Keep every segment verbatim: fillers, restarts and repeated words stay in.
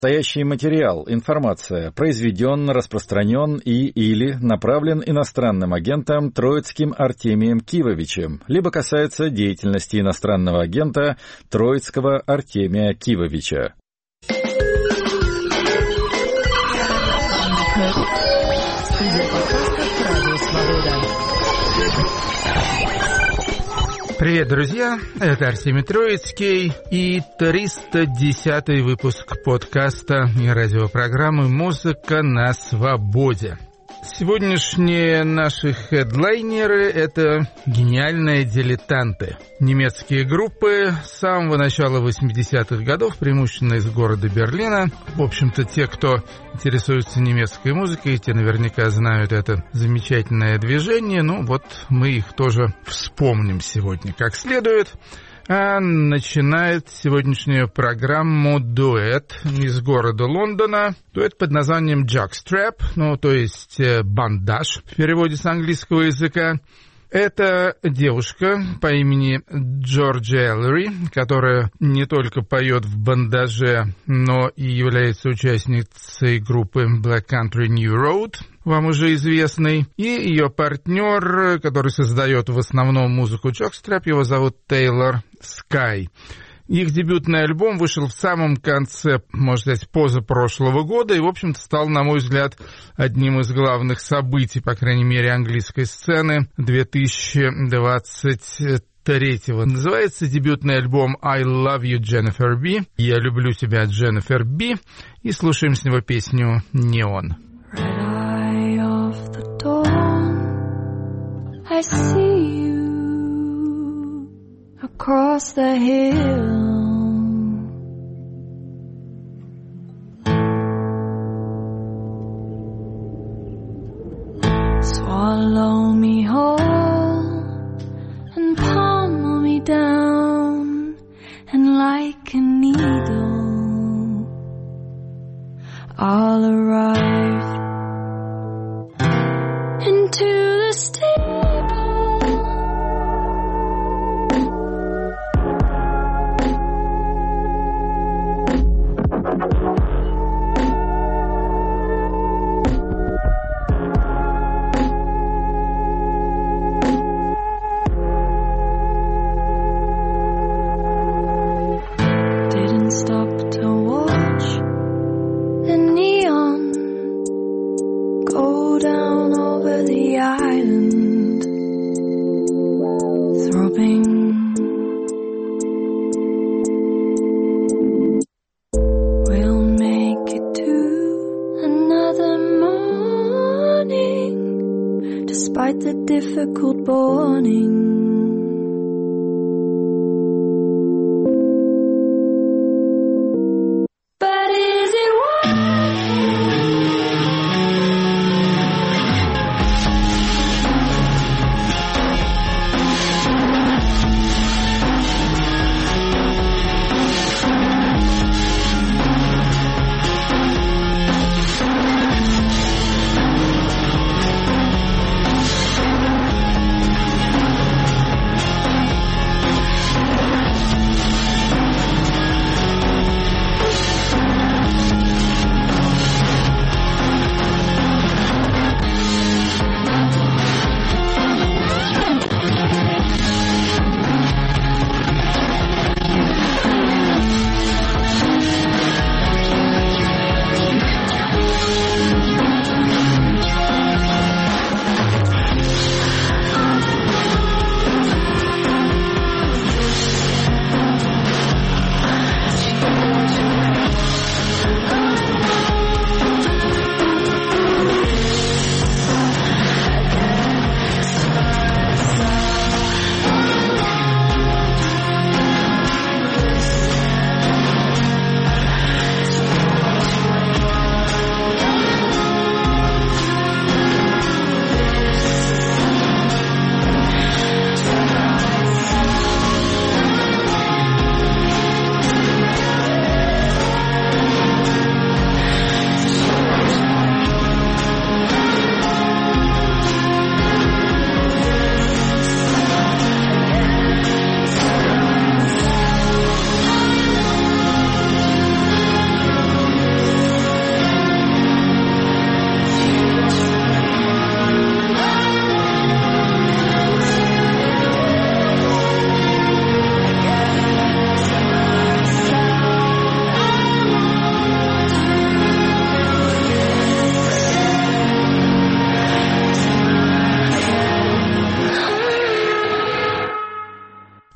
Настоящий материал, информация произведен, распространен и или направлен иностранным агентом Троицким Артемием Кивовичем, либо касается деятельности иностранного агента Троицкого Артемия Кивовича. Привет, друзья! Это Артемий Троицкий и триста десятый выпуск подкаста и радиопрограммы «Музыка на свободе». Сегодняшние наши хедлайнеры — это гениальные дилетанты. Немецкие группы с самого начала восьмидесятых годов, преимущественно из города Берлина. В общем-то, те, кто интересуется немецкой музыкой, те наверняка знают это замечательное движение. Ну вот мы их тоже вспомним сегодня как следует. А начинает сегодняшнюю программу дуэт из города Лондона. Дуэт под названием Jockstrap, ну, то есть бандаж в переводе с английского языка. Это девушка по имени Джорджия Эллери, которая не только поет в бандаже, но и является участницей группы Black Country New Road, вам уже известный, и ее партнер, который создает в основном музыку Jockstrap, его зовут Тейлор Скай. Их дебютный альбом вышел в самом конце, можно сказать, позапрошлого года и, в общем-то, стал, на мой взгляд, одним из главных событий, по крайней мере, английской сцены две тысячи двадцать третьего. Называется дебютный альбом «I Love You, Jennifer B». «Я люблю тебя, Дженнифер Би», и слушаем с него песню «Неон». I see you across the hill. Swallow me whole and pummel me down, and like a needle I'll arrive into the stable. Difficult morning.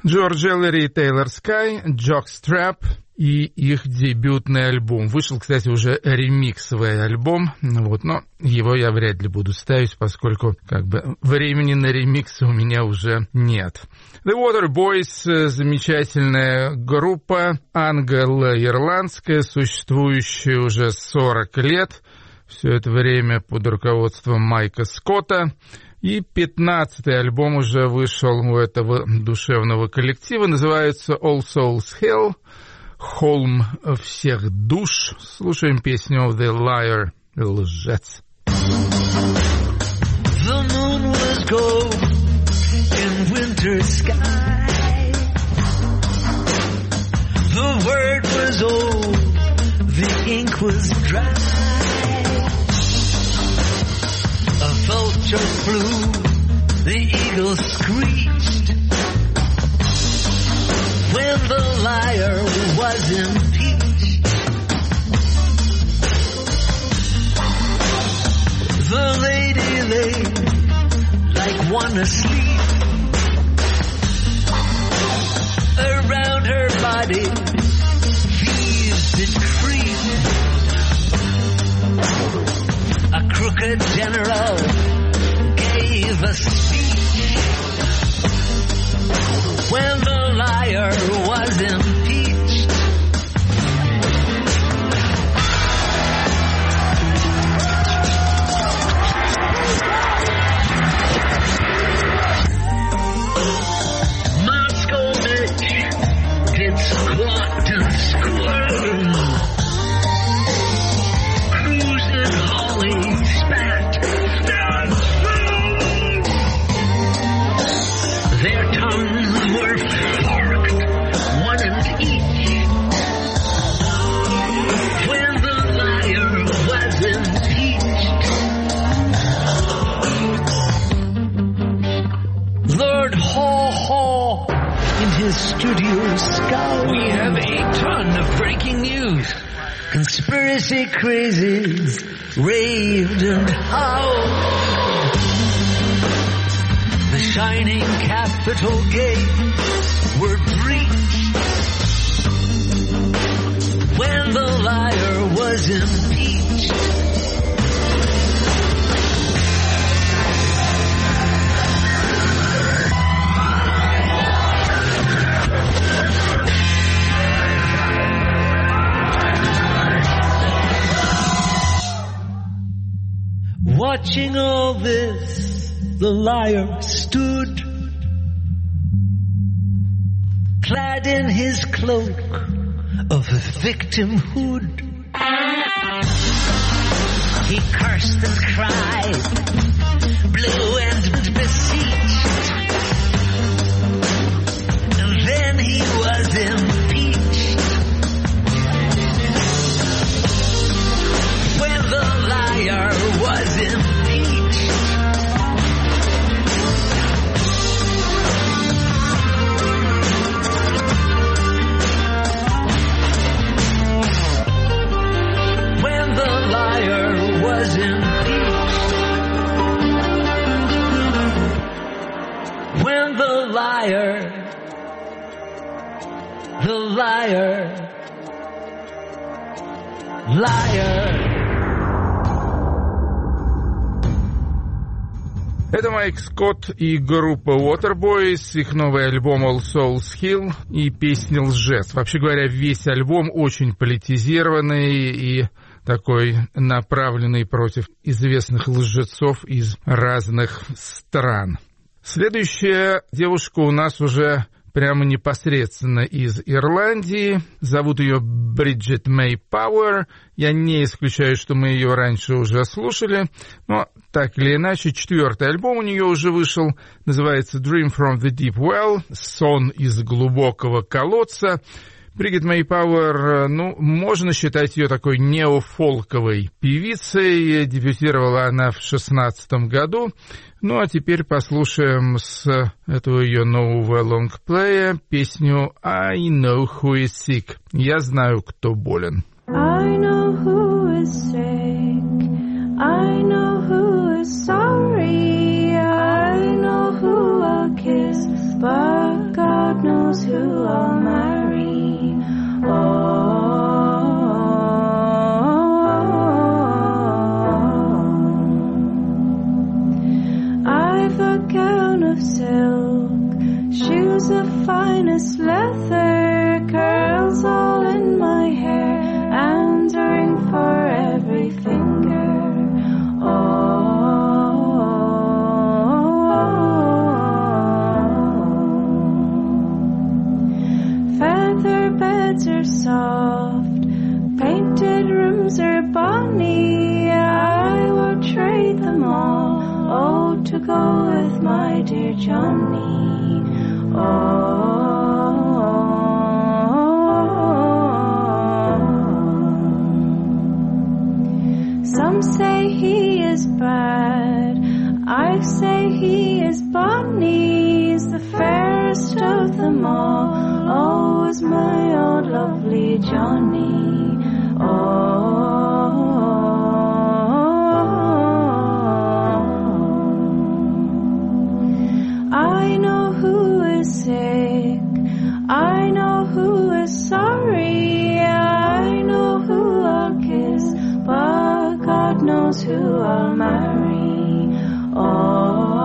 Джордж Эллери и Тейлор Скай, Jockstrap и их дебютный альбом. Вышел, кстати, уже ремиксовый альбом, вот, но его я вряд ли буду ставить, поскольку как бы времени на ремиксы у меня уже нет. The Waterboys — замечательная группа, англо-ирландская, существующая уже сорок лет, все это время под руководством Майка Скотта. И пятнадцатый альбом уже вышел у этого душевного коллектива, называется All Souls Hell, холм всех душ. Слушаем песню The Liar, лжец. The moon was gold in winter sky. The word was old, the ink was dry. A vulture flew, the eagle screeched. When the liar was impeached, the lady lay like one asleep. Around her body, thieves did creep. A crooked general gave a speech when the liar was impeached. Moscow Mitch did squat and squirm. Cruz and Holly spat and swung. Their tongues were forked, one and each. When the liar was impeached, Lord Haw Haw in his studio scowled. We have a ton of breaking news. Conspiracy crazies raved and howled. The shining Capitol gates were breached when the liar was impeached. Watching all this, the liar stood, clad in his cloak of victimhood. He cursed and cried, blew and beseeched, and then he was impeached. When the liar was impeached, when the liar was impeached, when the liar, the liar, liar. Это Майк Скотт и группа Waterboys, их новый альбом All Souls Hill и песня «Лжец». Вообще говоря, весь альбом очень политизированный и такой направленный против известных лжецов из разных стран. Следующая девушка у нас уже прямо непосредственно из Ирландии. Зовут ее Бриджит Мэй Пауэр. Я не исключаю, что мы ее раньше уже слушали, но так или иначе, четвертый альбом у нее уже вышел, называется «Dream from the Deep Well», «Сон из глубокого колодца». Бригит Мэй Пауэр, ну, можно считать ее такой неофолковой певицей. Дебютировала она в шестнадцатом году. Ну, а теперь послушаем с этого ее нового лонгплея песню «I know who is sick». «Я знаю, кто болен». I know who is sick. I know who is sorry. I know who I'll kiss, but God knows Mister Bonnie, I would trade them all, oh, to go with my dear Johnny. Oh, some say he is bad, I say he is bonny. He's the fairest of them all, oh, is my old lovely Johnny. Oh, I know who is sick, I know who is sorry, I know who I'll kiss, but God knows who I'll marry. Oh,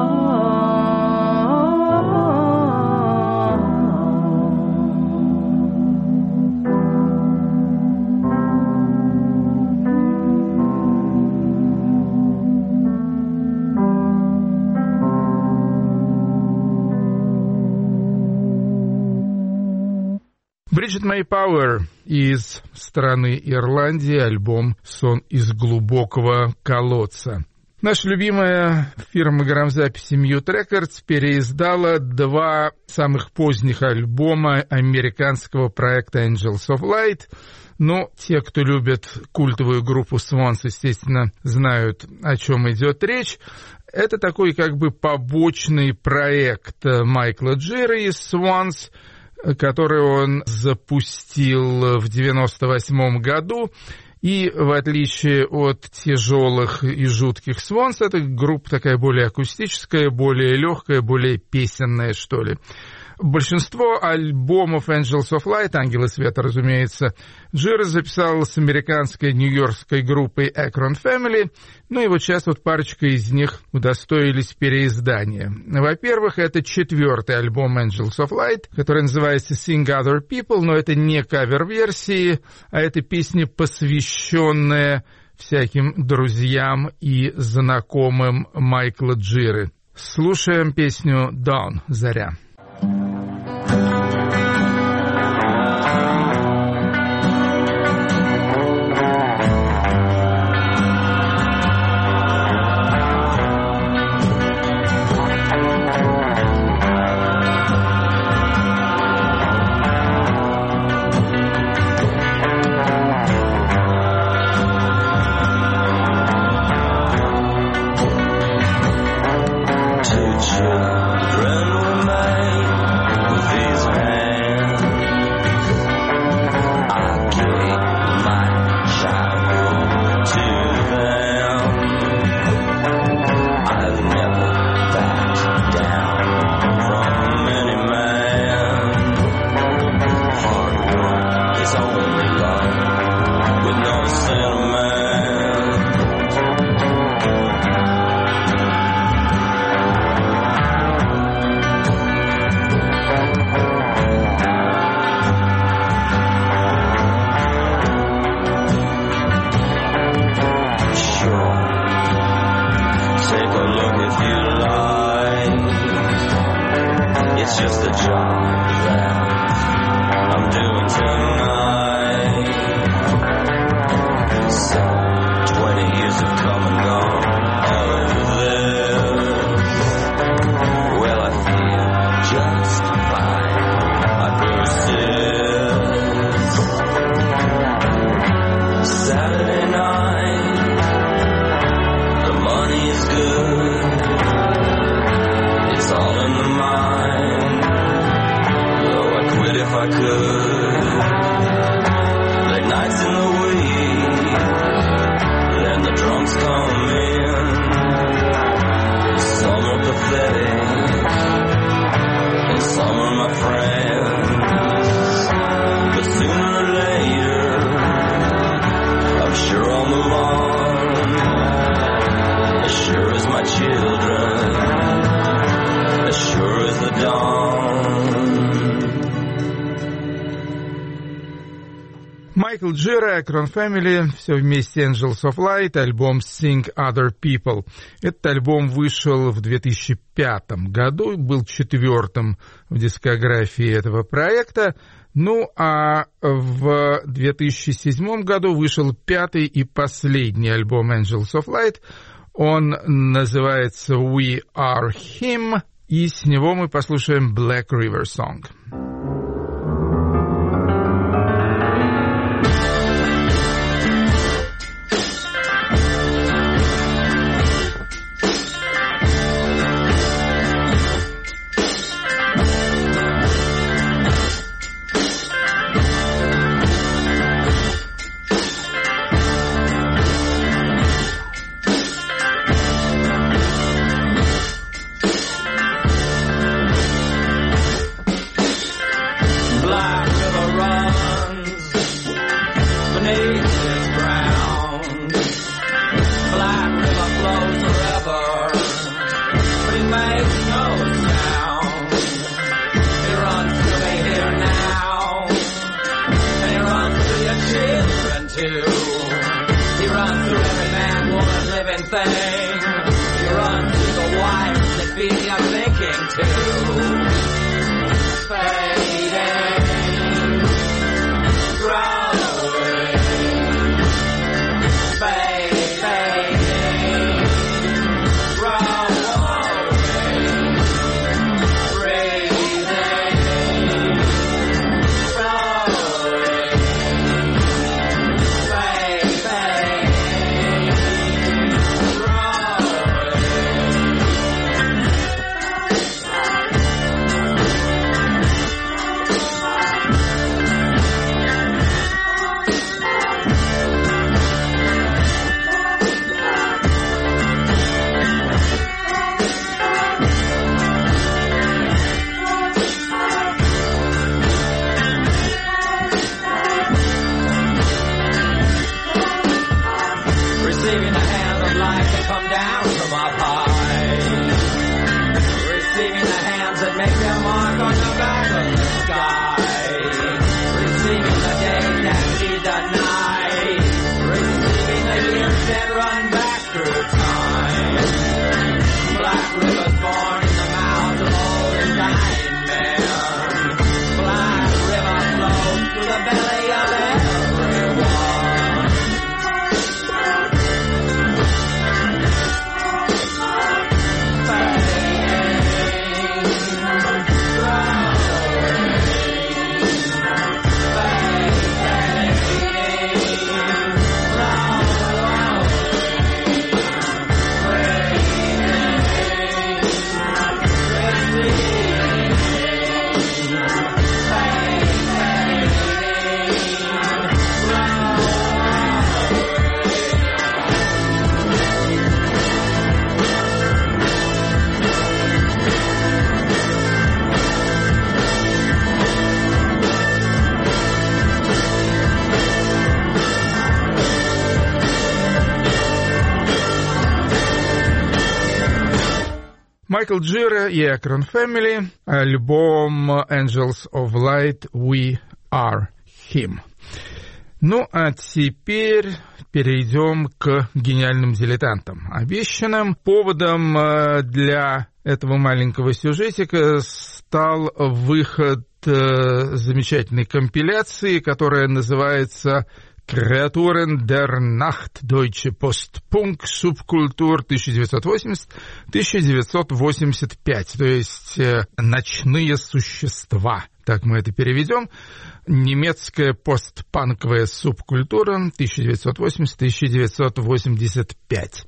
Бриджит Мэй Пауэр из страны Ирландии, альбом «Сон из глубокого колодца». Наша любимая фирма грамзаписи Mute Records переиздала два самых поздних альбома американского проекта Angels of Light. Но те, кто любит культовую группу Swans, естественно, знают, о чем идет речь. Это такой как бы побочный проект Майкла Джира из Swans, который он запустил в девяносто восьмом году. И в отличие от тяжелых и жутких Swans, эта группа такая более акустическая, более легкая, более песенная, что ли. Большинство альбомов Angels of Light, Ангелы Света, разумеется, Джира записал с американской нью-йоркской группой Akron Family, ну и вот сейчас вот парочка из них удостоились переиздания. Во-первых, это четвертый альбом Angels of Light, который называется Sing Other People, но это не кавер-версии, а это песни, посвященные всяким друзьям и знакомым Майкла Джиры. Слушаем песню «Dawn», «Заря». Майкл Джира, Akron Family, все вместе Angels of Light, альбом Sing Other People. Этот альбом вышел в две тысячи пятом году, был четвертым в дискографии этого проекта. Ну, а в две тысячи седьмом году вышел пятый и последний альбом Angels of Light. Он называется We Are Him, и с него мы послушаем Black River Song. Майкл Джира и Akron Family, альбом Angels of Light, We Are Him. Ну, а теперь перейдем к гениальным дилетантам. Обещанным поводом для этого маленького сюжетика стал выход замечательной компиляции, которая называется «Kreaturen der Nacht. Deutsche Postpunk. Subkultur тысяча девятьсот восемьдесят — тысяча девятьсот восемьдесят пять», то есть э, «Ночные существа». Так мы это переведем. Немецкая постпанковая субкультура тысяча девятьсот восемьдесят — тысяча девятьсот восемьдесят пять.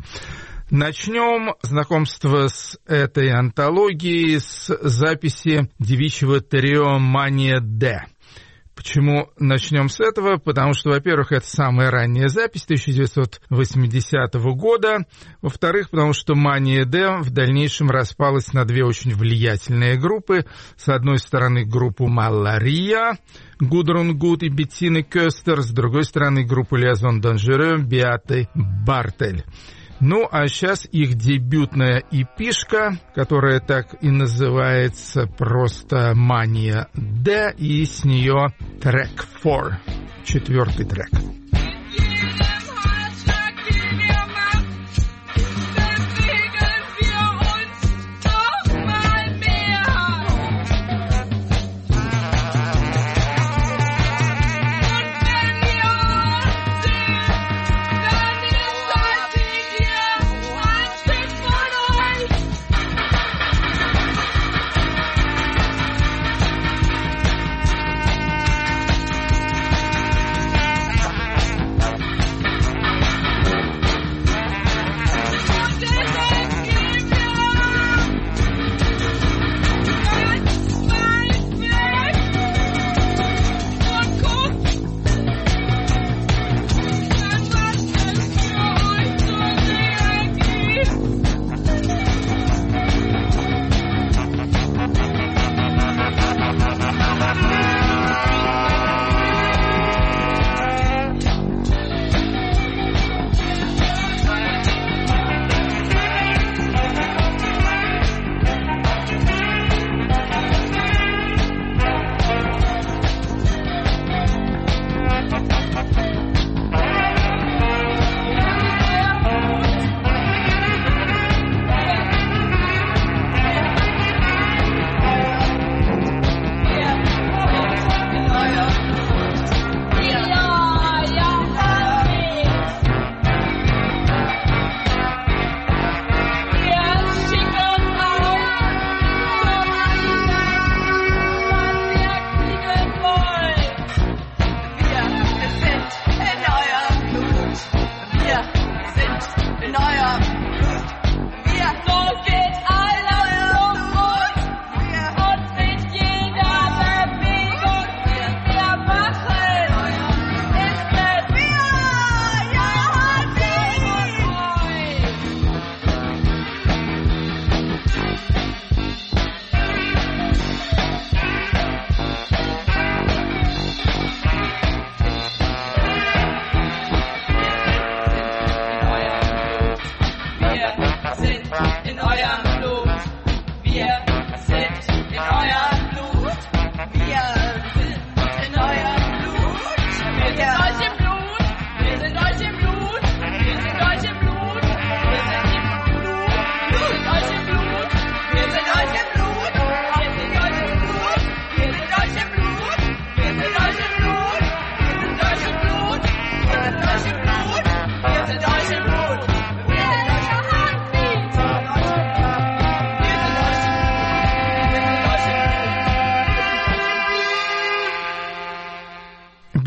Начнем знакомство с этой антологией с записи девичьего трио «Мания Д». Почему начнем с этого? Потому что, во-первых, это самая ранняя запись тысяча девятьсот восьмидесятого года. Во-вторых, потому что «Мания Д» в дальнейшем распалась на две очень влиятельные группы. С одной стороны, группу «Малария», Гудрун Гуд и Беттины Köster, с другой стороны, группу «Liaison Dangereux», Беаты Бартель. Ну, а сейчас их дебютная эпишка, которая так и называется просто «Мания Д», и с нее трек четыре, четвертый трек.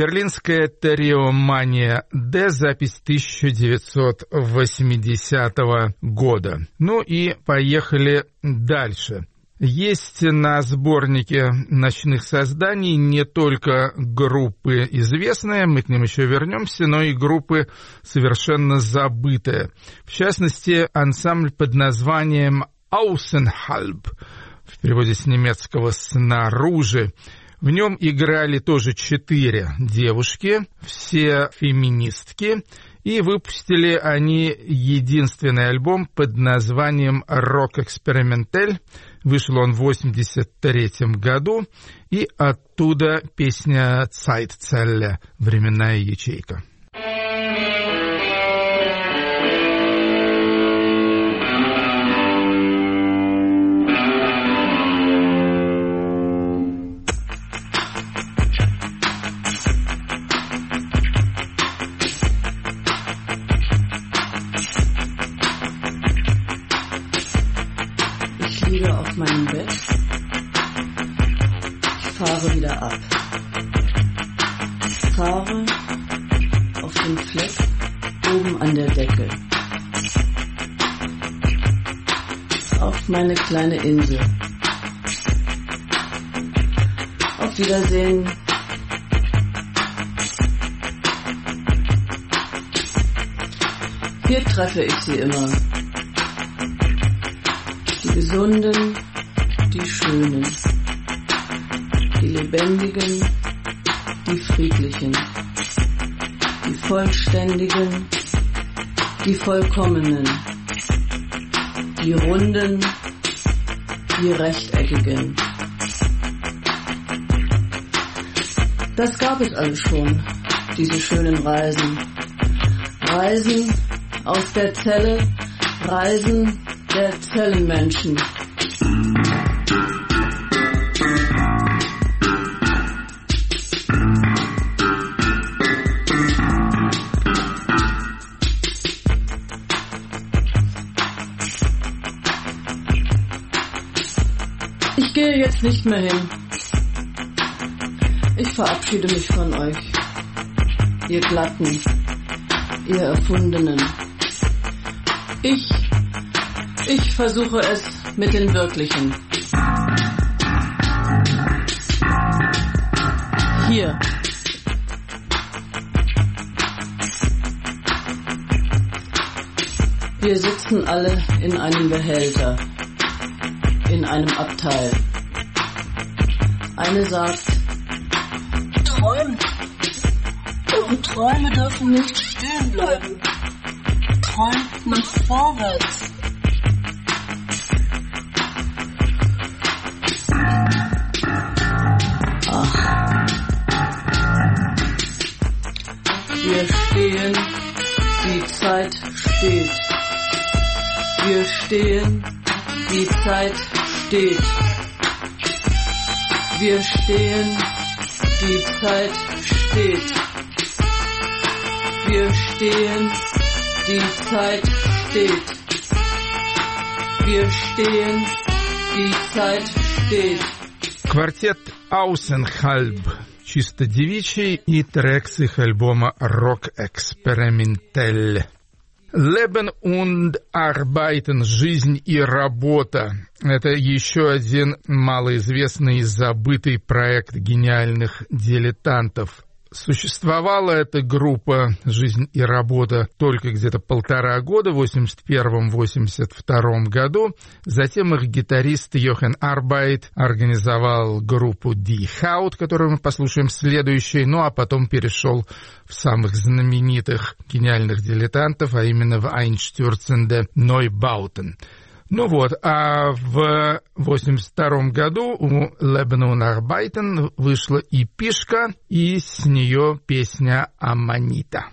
Берлинская Триомания Д, запись тысяча девятьсот восьмидесятого года. Ну и поехали дальше. Есть на сборнике ночных созданий не только группы известные, мы к ним еще вернемся, но и группы совершенно забытые. В частности, ансамбль под названием «Außenhalb», в переводе с немецкого «снаружи». В нем играли тоже четыре девушки, все феминистки, и выпустили они единственный альбом под названием «Рок Экспериментель». Вышел он в восемьдесят третьем году, и оттуда песня «Zeitzelle» — «Временная ячейка». Ich liege auf meinem Bett, ich fahre wieder ab, fahre auf den Fleck oben an der Decke, auf meine kleine Insel. Auf Wiedersehen. Hier treffe ich sie immer. Die Gesunden, die Schönen, die Lebendigen, die Friedlichen, die Vollständigen, die Vollkommenen, die Runden, die Rechteckigen. Das gab es alles schon, diese schönen Reisen. Reisen aus der Zelle, Reisen der Zellenmenschen. Ich gehe jetzt nicht mehr hin. Ich verabschiede mich von euch, ihr Glatten, ihr Erfundenen. Ich, ich versuche es mit den Wirklichen. Hier. Wir sitzen alle in einem Behälter, in einem Abteil. Eine sagt, träumt. Eure Träume dürfen nicht stehen bleiben. Träumt nach vorwärts. Ach. Wir stehen, die Zeit steht. Wir stehen, die Zeit steht. Wir stehen, die Zeit steht. Wir stehen, die Zeit steht. Wir stehen, die Zeit steht. Квартет Außenhalb, чисто девичий, и трек с их альбома «Рок Экспериментель». Leben und Arbeiten, жизнь и работа. Это еще один малоизвестный и забытый проект гениальных дилетантов. Существовала эта группа «Жизнь и работа» только где-то полтора года, в восемьдесят первом — восемьдесят втором году. Затем их гитарист Йохан Арбайт организовал группу Die Haut, которую мы послушаем следующей, ну а потом перешел в самых знаменитых гениальных дилетантов, а именно в Einstürzende Neubauten. Ну вот, а в восемьдесят втором году у Leben und Arbeiten вышла эпишка, и с нее песня «Аманита».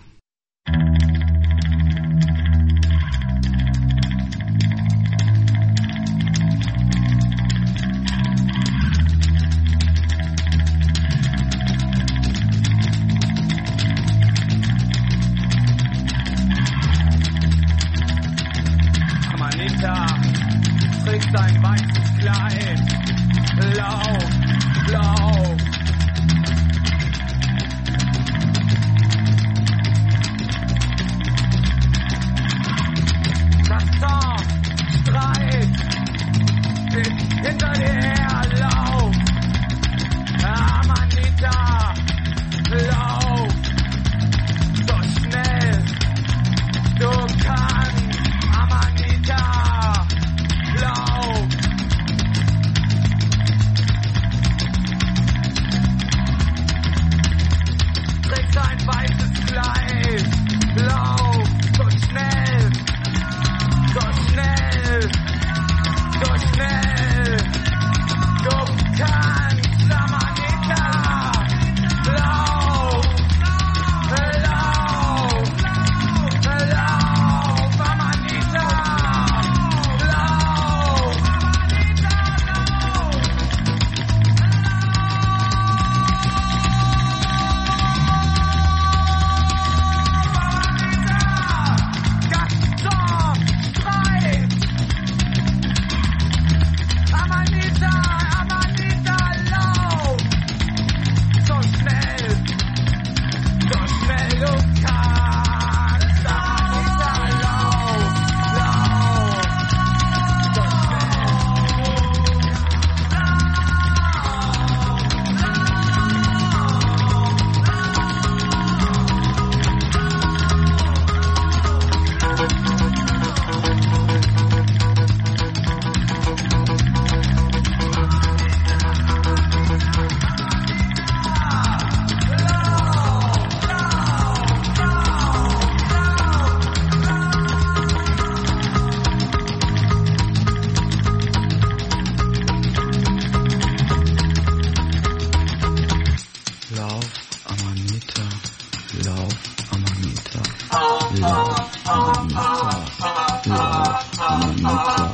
Trägt ein weißes Kleid, blau, blau. lauf, so schnell, so schnell, so schnell, du kannst, Amanita, lauf, lauf, lauf, Amanita, lauf, Gaston, Streit, Amanita, Amanita, lauf, so schnell, so schnell du kannst, Amanita, lauf, lauf, so Lauf, Amanita, lauf, Amanita, lauf, Amanita, lauf, Amanita.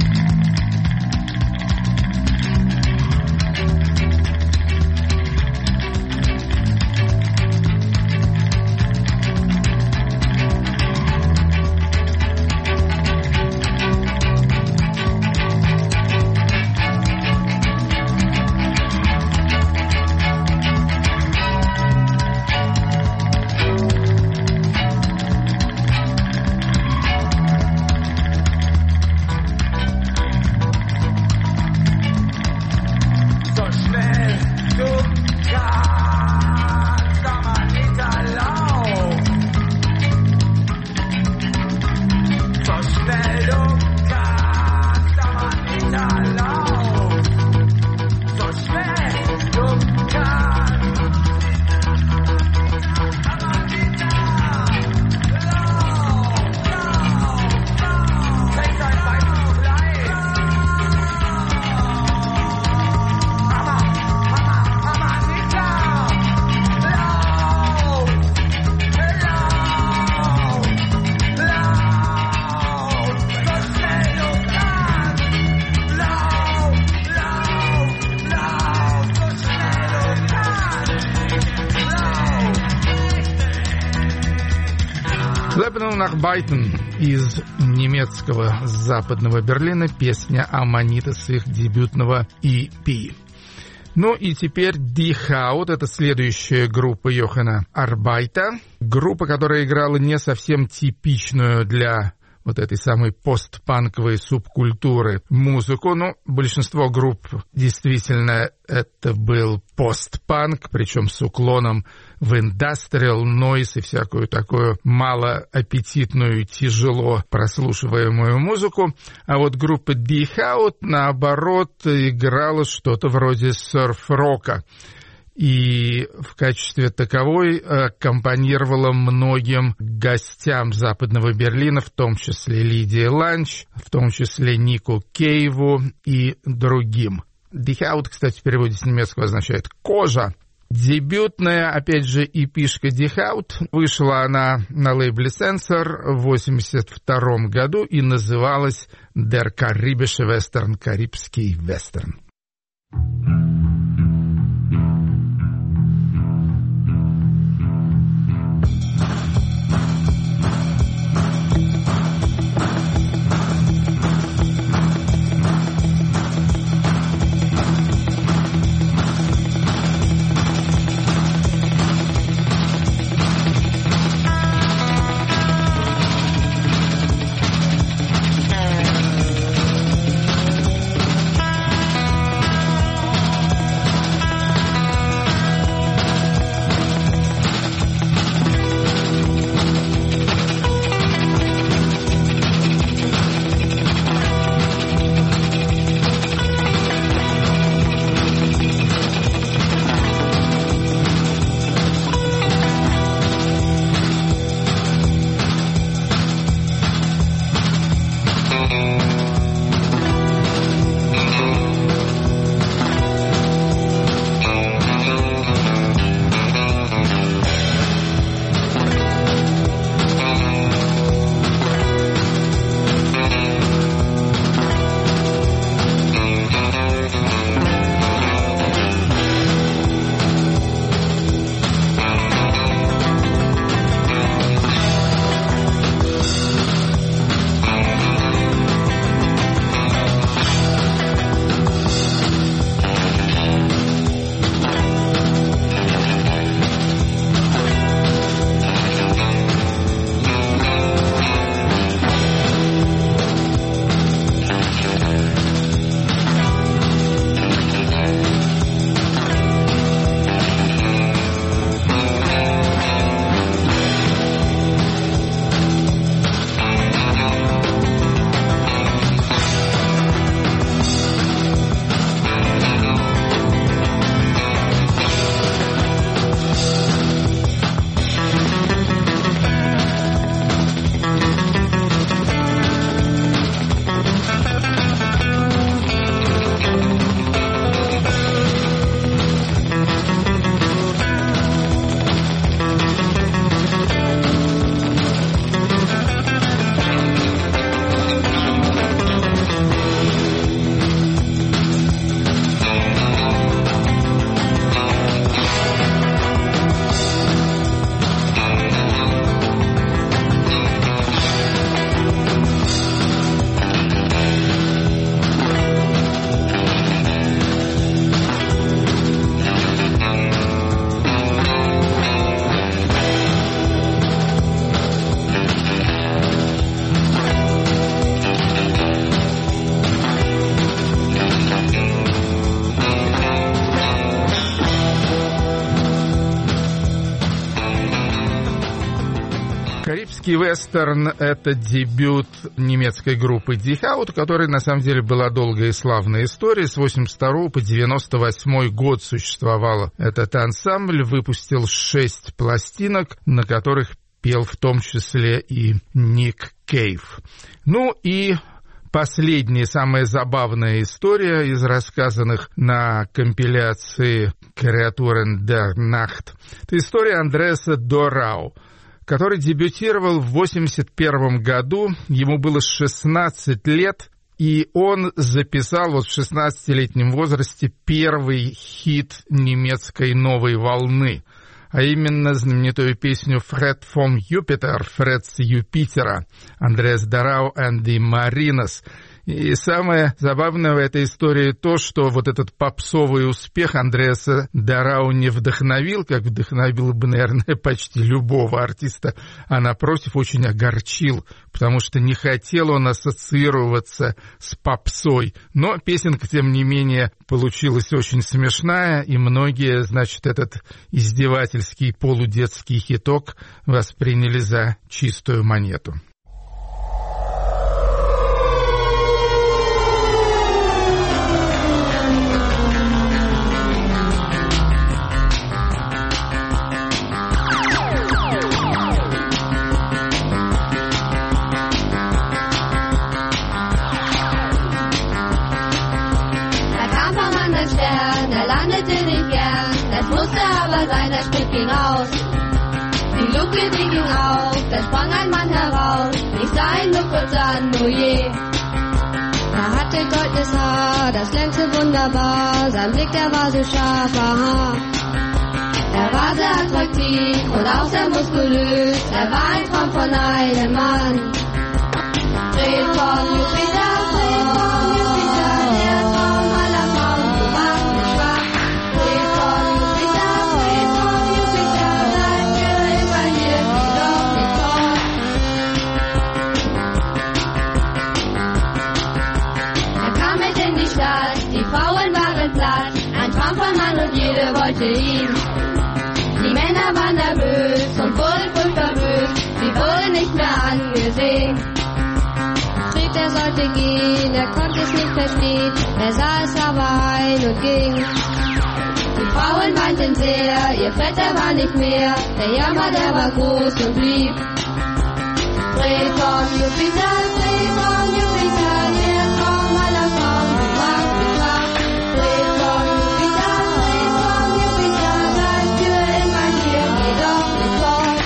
So schnell du kannst, Amanita, lauf. So schnell du kannst, Amanita, lauf. So schnell du kannst, Amanita, lauf, lauf, lauf. Zeig dein weißes Kleid. Mama, Mama, Amanita, lauf, lauf, lauf, so schnell du kannst, lauf, lauf, lauf, so schnell du kannst, lauf. Лепнул Нахбайтен из немецкого западного Берлина, песня «Аманита» с их дебютного и пи. Ну и теперь Die Haut, это следующая группа Йохана Арбайта, группа, которая играла не совсем типичную для вот этой самой постпанковой субкультуры музыку. Но большинство групп действительно это был постпанк, причем с уклоном в индастриал, нойз и всякую такую малоаппетитную, тяжело прослушиваемую музыку. А вот группа Die Haut, наоборот, играла что-то вроде серф-рока. И в качестве таковой аккомпанировала многим гостям западного Берлина, в том числе Лидии Ланч, в том числе Нику Кейву и другим. Die Haut, кстати, в переводе с немецкого означает «кожа». Дебютная, опять же, эпишка Die Haut. Вышла она на лейбле Sensor в восемьдесят втором году и называлась Der Karibische Western, Карибский вестерн. «Спагетти Вестерн» — это дебют немецкой группы Die Haut, у которой на самом деле была долгая и славная история. С восемьдесят второго по девяносто восьмой год существовал этот ансамбль, выпустил шесть пластинок, на которых пел в том числе и Ник Кейв. Ну и последняя, самая забавная история из рассказанных на компиляции «Kreaturen der Nacht» — это история Андреаса Дорау, который дебютировал в восемьдесят первом году, ему было шестнадцать лет, и он записал вот в шестнадцатилетнем возрасте первый хит немецкой новой волны, а именно знаменитую песню «Fred vom Jupiter», «Фред с Юпитера», Андреас Дорау and the Marinas. И самое забавное в этой истории то, что вот этот попсовый успех Андреаса Дорау не вдохновил, как вдохновил бы, наверное, почти любого артиста, а, напротив, очень огорчил, потому что не хотел он ассоциироваться с попсой. Но песенка, тем не менее, получилась очень смешная, и многие, значит, этот издевательский полудетский хиток восприняли за чистую монету. Da sprang ein Mann heraus, ich sah ihn nur kurz an, oh je. Er hatte goldenes Haar, das glänzte wunderbar, sein Blick, der war so scharf, aha. Er war sehr attraktiv und auch sehr muskulös, er war ein Traum von einem Mann. Fred von Jupiter, Fred von Jupiter, der Traum aller Frauen, du machst mich schwach. Fred von Jupiter, Fred von Jupiter, bleib für immer hier, geh doch nicht fort. Er kam mit in die Stadt, die Frauen waren platt, ein Traum von Mann und jede wollte ihn. Die Männer waren nervös und wurden furchtbar bös, sie wurden nicht mehr angesehen. Fred, er sollte gehen, er konnte es nicht verstehen, er sah es aber ein und ging. Die Frauen weinten sehr, ihr Vetter war nicht mehr, der Jammer, der war groß und blieb. Fred von Jupiter, Fred von Jupiter, der Traum aller Frauen, du machst mich schwach. Fred von Jupiter, Fred von Jupiter, bleib für immer hier, geh doch nicht fort.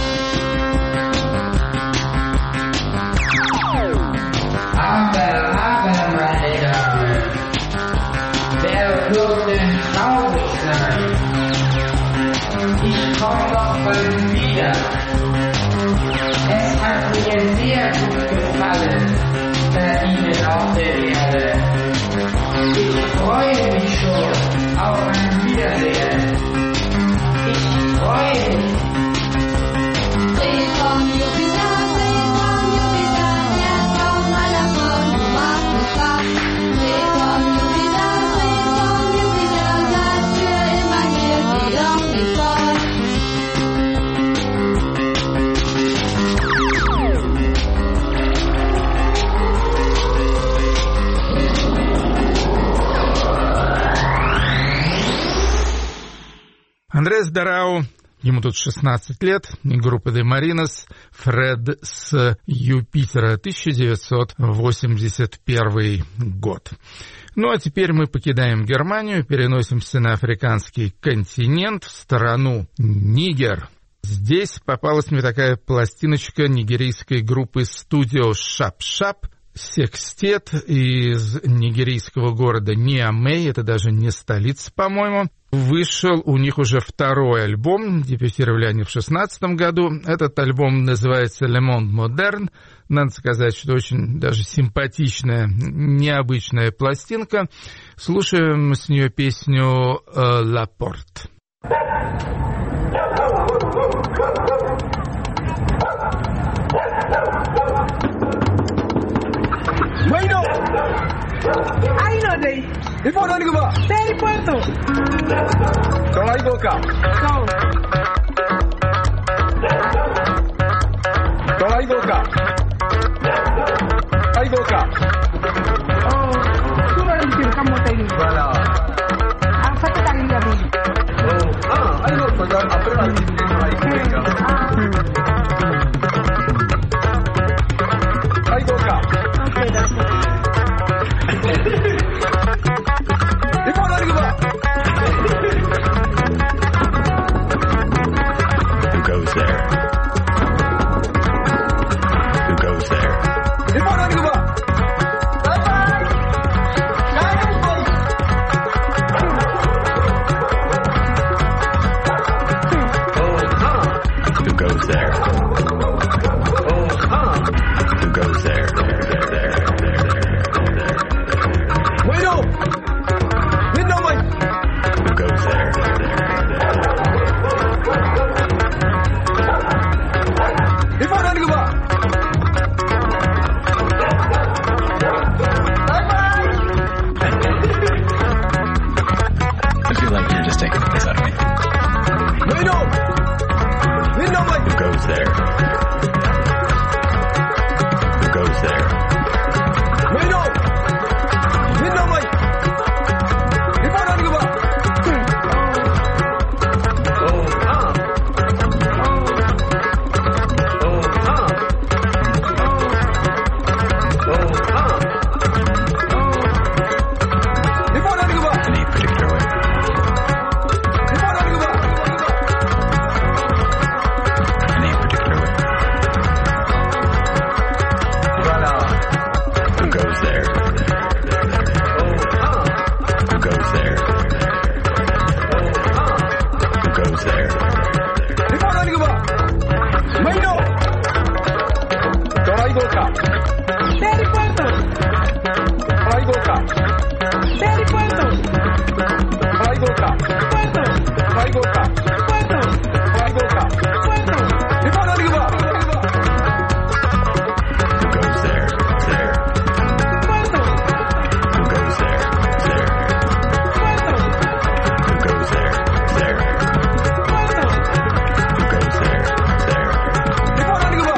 Aber, aber, meine Damen, wer wird denn traurig sein? Ich komme noch bald wieder. Es hat mir sehr gut gefallen, bei Ihnen auf der Erde. Ich freue mich schon auf ein Wiedersehen. Ich freue mich. Fred von Jupiter, Fred von Jupiter, der Traum aller Frauen, du machst mich schwach. Fred von Jupiter, Fred von Jupiter, bleib für immer hier, geh doch nicht fort. Андреас Дорау, ему тут шестнадцать лет, группа The Marinas, Фред с Юпитера, тысяча девятьсот восемьдесят первый год. Ну а теперь мы покидаем Германию, переносимся на африканский континент, в страну Нигер. Здесь попалась мне такая пластиночка нигерийской группы Studio Shap Shap, секстет из нигерийского города Ниамей, это даже не столица, по-моему. Вышел у них уже второй альбом, дебютировали они в шестнадцатом году. Этот альбом называется «Le Monde Moderne». Надо сказать, что очень даже симпатичная, необычная пластинка. Слушаем с нее песню «La Porte». Bueno, ahí no te. ¿Y por dónde va? Del puerto. Con la boca. Con. はいどうかはいどうか Oh, sudah bikin kamu tadi. Voilà. Apa tu tadi kamu? Oh, ah, ayo pegang apa lagi bikin hari pegang. Hai do ka. Okay, dah. Ibu lagi ba? Who goes there? Who goes there? Ibu lagi ba? Who goes there? Oh, ah. Who goes there? There, there, there, there, there. Wait up. Wait no wait. Who goes there? Ibu lagi ba? I feel like you're just taking the piss out of me. Wait up. Wait no wait. Who goes there? Who goes there? Wait up. Wait no wait. Ibu lagi ba? Oh, ah. Oh, ah. Oh, ah. Ibu lagi ba? Any particular way? Ibu lagi ba? Any particular way? Voilà. Who goes there? Oh, ah. Who goes there? Oh, ah. Who goes there? Ibu lagi ba? Wait no. Dorai do ka? Dari Puerto. Dorai do ka? Dari Puerto. Dorai do ka? Puerto. Dorai do ka? Puerto. Dorai do ka? Puerto. Ibu lagi ba? Who goes there? There. Puerto. Who goes there? There. Puerto. Who goes there? There. Puerto. Who goes there? There. Ibu lagi ba?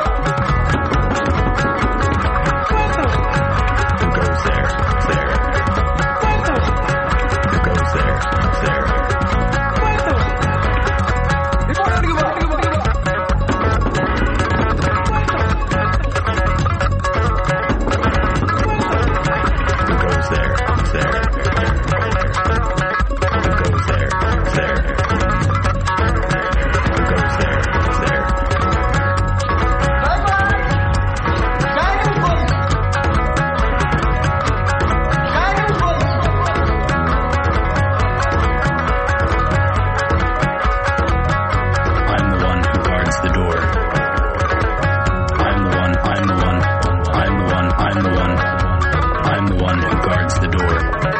Puerto. Who goes there? There. Puerto. Who goes there? There. Puerto. Ibu lagi ba? Who goes there? There. Who goes there? There. Who goes there? There. I'm the one who guards the door. I'm the one, I'm the one, I'm the one, I'm the one, I'm the one who guards the door.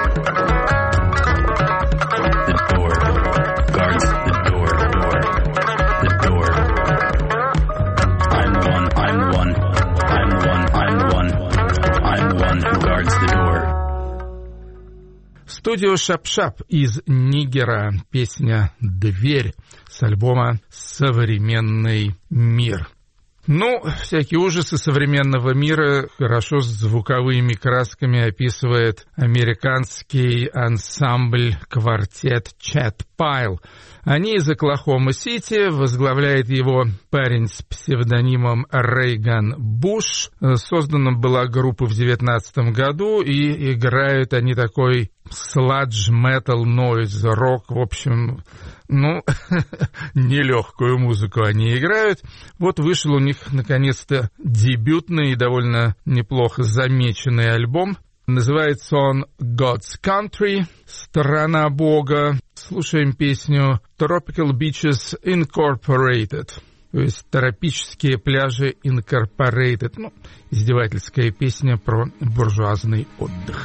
The door guards the door, door, the door. I'm the one, I'm the one, I'm the one, I'm the one, I'm the one who guards the door. Студио Шап-Шап из Нигера. Песня «Дверь» с альбома «Современный мир». Ну, всякие ужасы современного мира хорошо с звуковыми красками описывает американский ансамбль «Квартет Чет Пайл». Они из Оклахома-Сити, возглавляет его парень с псевдонимом Рейган Буш. Создана была группа в девятнадцатом году, и играют они такой сладж, метал, нойз, рок, в общем, ну, нелегкую музыку они играют. Вот вышел у них, наконец-то, дебютный и довольно неплохо замеченный альбом. Называется он «God's Country», «Страна Бога». Слушаем песню «Tropical Beaches Incorporated», то есть «Тропические пляжи Incorporated». Ну, издевательская песня про буржуазный отдых.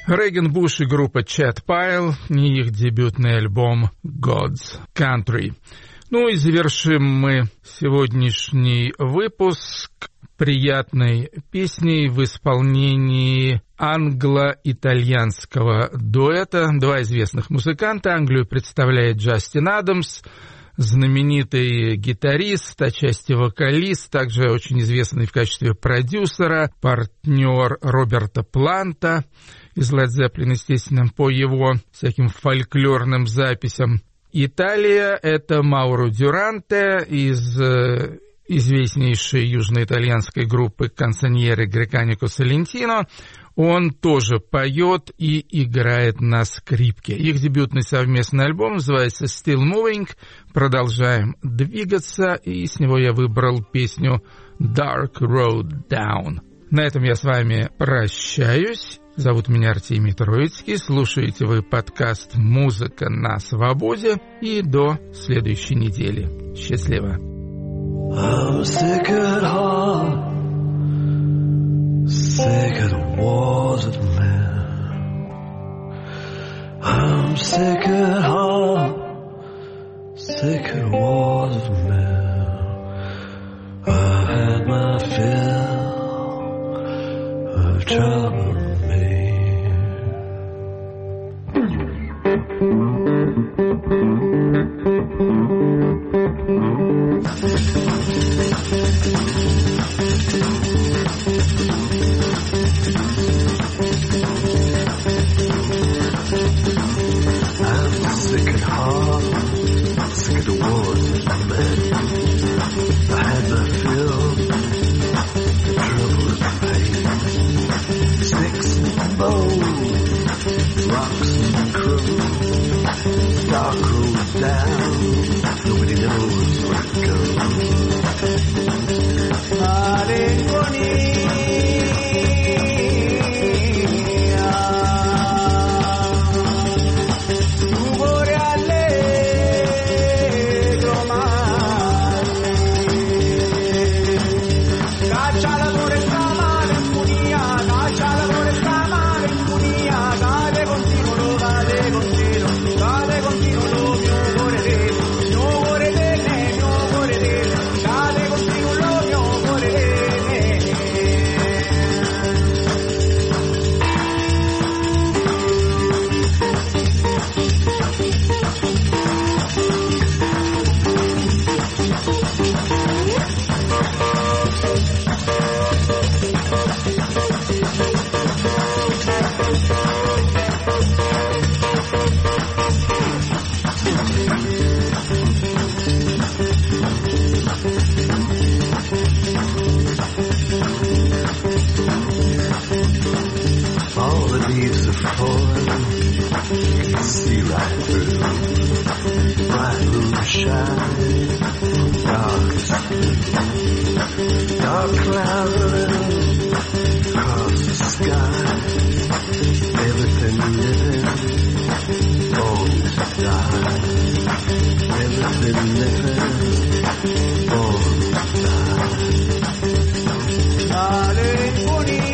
Реган Буш и группа Chad Pile и их дебютный альбом God's Country. Ну и завершим мы сегодняшний выпуск приятной песней в исполнении англо-итальянского дуэта. Два известных музыканта. Англию представляет Джастин Адамс, знаменитый гитарист, отчасти вокалист, также очень известный в качестве продюсера, партнер Роберта Планта из Led Zeppelin, естественно, по его всяким фольклорным записям. Италия — это Мауро Дюранте из э, известнейшей южноитальянской группы Canzoniere Greccanico Salentino. Он тоже поет и играет на скрипке. Их дебютный совместный альбом называется Still Moving. Продолжаем двигаться, и с него я выбрал песню Dark Road Down. На этом я с вами прощаюсь. Зовут меня Артемий Троицкий. Слушаете вы подкаст «Музыка на свободе». И до следующей недели. Счастливо. I'm sick at heart, sick of the wars of men. I'm sick at heart, sick of the wars of men. I've had my fill of trouble with me. I'm sick at heart, sick of the wars of men. I had my fill of trouble and pain. Sticks and bones, rocks and crows, dark road down, nobody knows where it goes. Malinconia, tu cuore allegro mai, caccia l'amore sta malinconia, caccia l'amore sta malinconia, cade continuo, cade continuo, cade continuo lo mio cuore te, mio cuore te, mio cuore te, cade continuo lo mio cuore te. All the leaves are falling, you can see right through. Bright moonshine, darkest blue. Dark clouds across the sky. Everything living, born to die. Everything living, born to die. Malinconia.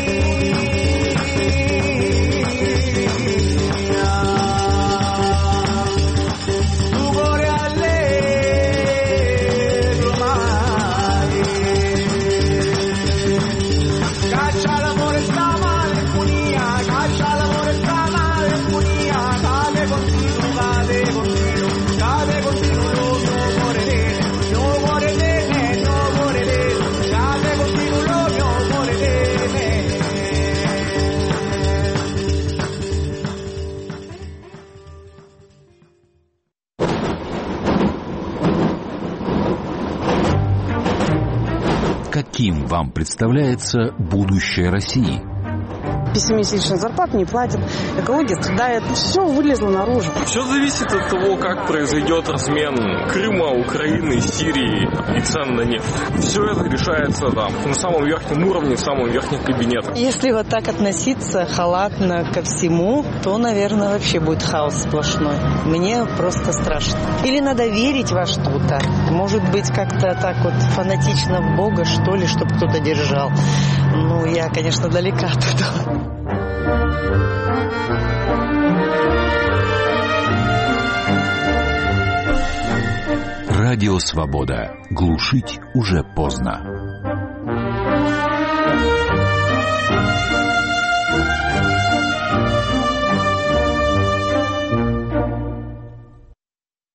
Каким вам представляется будущее России? Пессимистично, зарплату не платят, экология страдает, все вылезло наружу. Все зависит от того, как произойдет размен Крыма, Украины, Сирии и цен на нефть. Все это решается там, на самом верхнем уровне, в самом верхних кабинетах. Если вот так относиться халатно ко всему, то, наверное, вообще будет хаос сплошной. Мне просто страшно. Или надо верить во что-то. Может быть, как-то так вот фанатично в Бога, что ли, чтобы кто-то держал. Ну, я, конечно, далека от этого. Радио «Свобода». Глушить уже поздно.